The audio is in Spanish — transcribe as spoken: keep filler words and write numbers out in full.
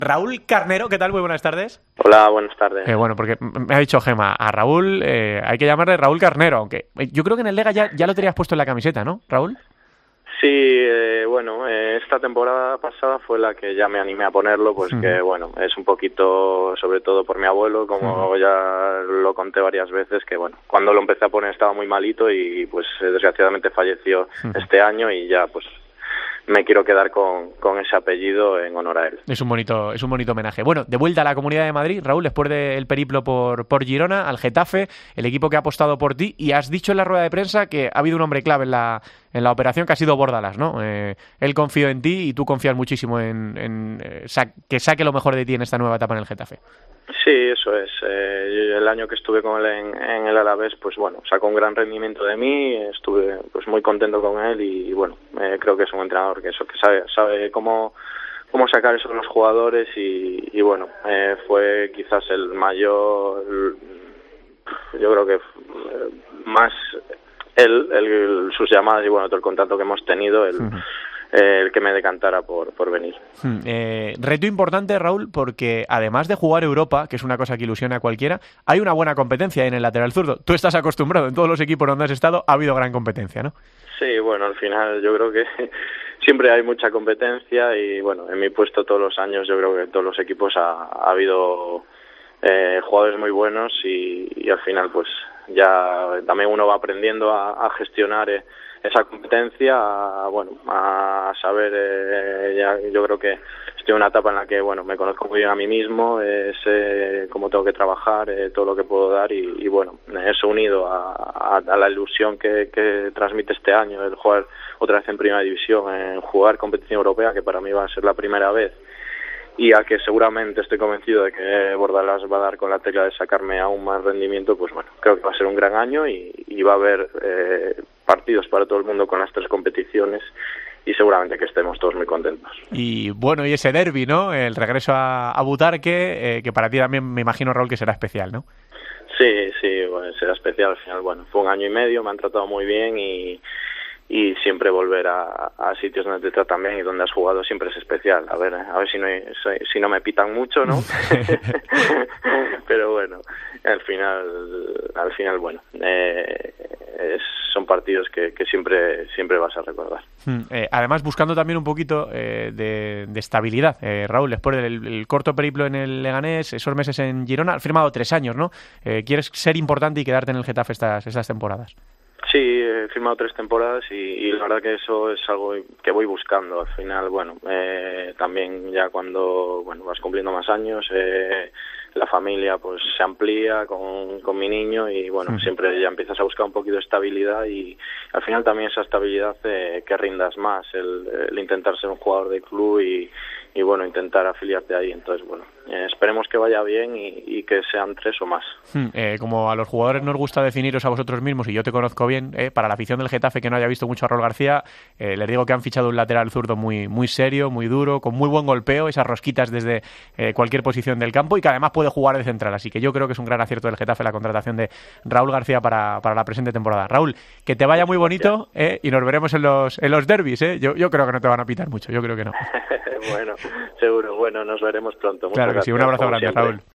Raúl Carnero, ¿qué tal? Muy buenas tardes. Hola, buenas tardes. Eh, bueno, porque me ha dicho Gema, a Raúl eh, hay que llamarle Raúl Carnero, aunque yo creo que en el Lega ya, ya lo tenías puesto en la camiseta, ¿no, Raúl? Sí, eh, bueno, eh, esta temporada pasada fue la que ya me animé a ponerlo, pues uh-huh. que bueno, es un poquito, sobre todo por mi abuelo, como uh-huh. ya lo conté varias veces, que bueno, cuando lo empecé a poner estaba muy malito y pues desgraciadamente falleció uh-huh. este año y ya pues me quiero quedar con, con ese apellido en honor a él. Es un bonito, es un bonito homenaje. Bueno, de vuelta a la Comunidad de Madrid, Raúl, después del periplo por, por Girona, al Getafe, el equipo que ha apostado por ti, y has dicho en la rueda de prensa que ha habido un hombre clave en la, en la operación que ha sido Bordalas, ¿no? Eh, él confió en ti y tú confías muchísimo en, en eh, sa- que saque lo mejor de ti en esta nueva etapa en el Getafe. Sí, eso es. Eh, el año que estuve con él en, en el Alavés, pues bueno, sacó un gran rendimiento de mí, estuve pues muy contento con él y bueno, eh, creo que es un entrenador que eso que sabe sabe cómo cómo sacar eso de los jugadores y, y bueno, eh, fue quizás el mayor, yo creo que eh, más él, él, sus llamadas y bueno, todo el contacto que hemos tenido, el uh-huh. Eh, el que me decantara por, por venir. Hmm. Eh, reto importante, Raúl, porque además de jugar Europa, que es una cosa que ilusiona a cualquiera, hay una buena competencia en el lateral zurdo. Tú estás acostumbrado, en todos los equipos donde has estado ha habido gran competencia, ¿no? Sí, bueno, al final yo creo que siempre hay mucha competencia y bueno, en mi puesto todos los años yo creo que en todos los equipos ha, ha habido eh, jugadores muy buenos y, y al final pues ya también uno va aprendiendo a, a gestionar eh, esa competencia, a, bueno, a saber, eh, ya, yo creo que estoy en una etapa en la que, bueno, me conozco muy bien a mí mismo, eh, sé cómo tengo que trabajar, eh, todo lo que puedo dar y, y bueno, eso unido a, a, a la ilusión que, que transmite este año, el jugar otra vez en Primera División, en jugar competición europea, que para mí va a ser la primera vez, y a que seguramente estoy convencido de que Bordalas va a dar con la tecla de sacarme aún más rendimiento, pues bueno, creo que va a ser un gran año y, y va a haber eh, partidos para todo el mundo con las tres competiciones y seguramente que estemos todos muy contentos. Y bueno, y ese derbi, ¿no? El regreso a, a Butarque, eh, que para ti también me imagino, Raúl, que será especial, ¿no? Sí, sí, bueno, será especial al final. Bueno, fue un año y medio, me han tratado muy bien y y siempre volver a, a sitios donde te tratan bien y donde has jugado siempre es especial. A ver, a ver si no, si no me pitan mucho, ¿no? Pero bueno, al final, al final bueno, eh, es, son partidos que, que siempre, siempre vas a recordar. Hmm. Eh, además, buscando también un poquito eh, de, de estabilidad, eh, Raúl, después del el corto periplo en el Leganés, esos meses en Girona, has firmado tres años, ¿no? Eh, ¿Quieres ser importante y quedarte en el Getafe estas, estas temporadas? Sí, he firmado tres temporadas y, y la verdad que eso es algo que voy buscando. Al final, bueno, eh, también ya cuando bueno vas cumpliendo más años, eh, la familia pues se amplía con, con mi niño y bueno, sí. siempre ya empiezas a buscar un poquito de estabilidad y al final también esa estabilidad eh, que rindas más, el, el intentar ser un jugador de club y, y bueno, intentar afiliarte ahí. Entonces, bueno, eh, esperemos que vaya bien y, y que sean tres o más. Hmm, eh, como a los jugadores nos gusta definiros a vosotros mismos, y yo te conozco bien, eh, para la afición del Getafe que no haya visto mucho a Raúl García, eh, les digo que han fichado un lateral zurdo muy, muy serio, muy duro, con muy buen golpeo, esas rosquitas desde eh, cualquier posición del campo y que además puede jugar de central. Así que yo creo que es un gran acierto del Getafe la contratación de Raúl García para, para la presente temporada. Raúl, que te vaya muy bonito eh, y nos veremos en los, en los derbis. Eh. Yo, yo creo que no te van a pitar mucho, yo creo que no. Bueno, seguro. Bueno, nos veremos pronto. Muchas claro que gracias, sí, un abrazo grande, siempre. Raúl.